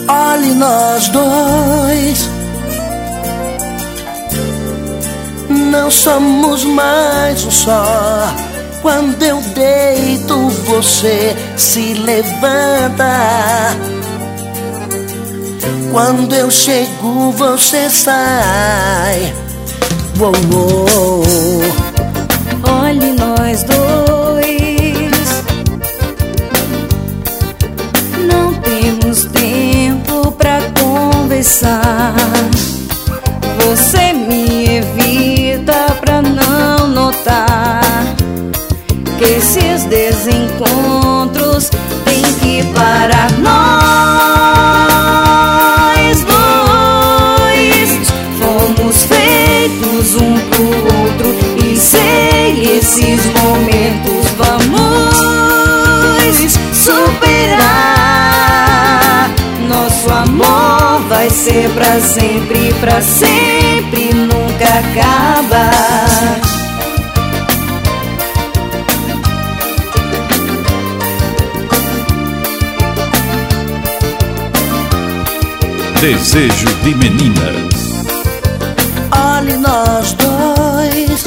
Olhe nós dois, não somos mais um só. Quando eu deito, você se levanta. Quando eu chego, você sai. Uou, uou. Olhe nós dois, não temos tempo pra conversar. Você me evita pra não notar que esses desencontros tem que parar. Nós dois fomos feitos um pro outro, e sem esses momentos vamos superar. Nosso amor vai ser pra sempre, nunca acaba. Desejo de menina. Olhe nós dois,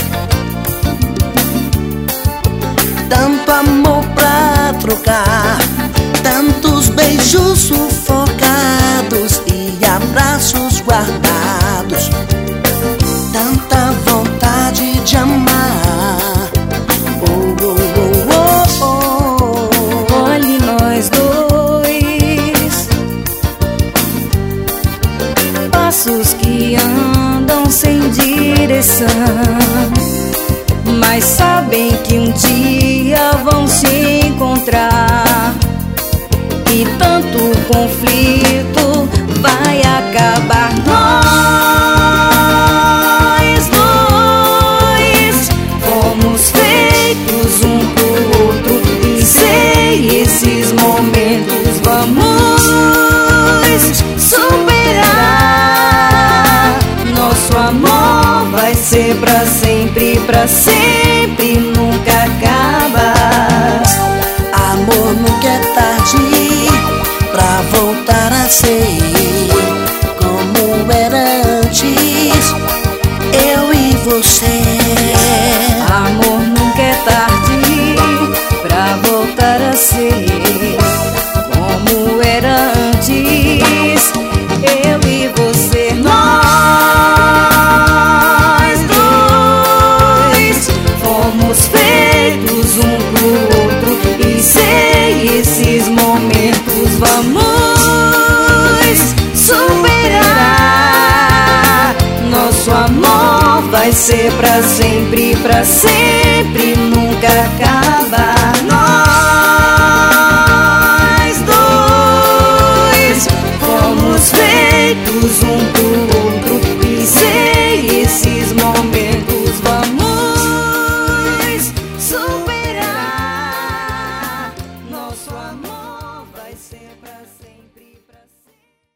tanto amor pra trocar, tantos beijos sufocados e abraços guardados, tanta vontade de amar. Oh, oh, oh, oh, oh. Olhe nós dois, passos que andam sem direção, mas sabem que um dia vão se encontrar, e tanto conflito vai acabar. Nós dois fomos feitos um pro outro, e sem esses momentos vamos superar. Nosso amor vai ser pra sempre, nunca acaba. Amor nunca é tarde pra voltar a ser como era antes, eu e você. Amor nunca é tarde pra voltar a ser como era antes, eu e você. Nós dois fomos feitos um pro outro, e sem esses momentos vamos superar. Nosso amor vai ser pra sempre, nunca acaba.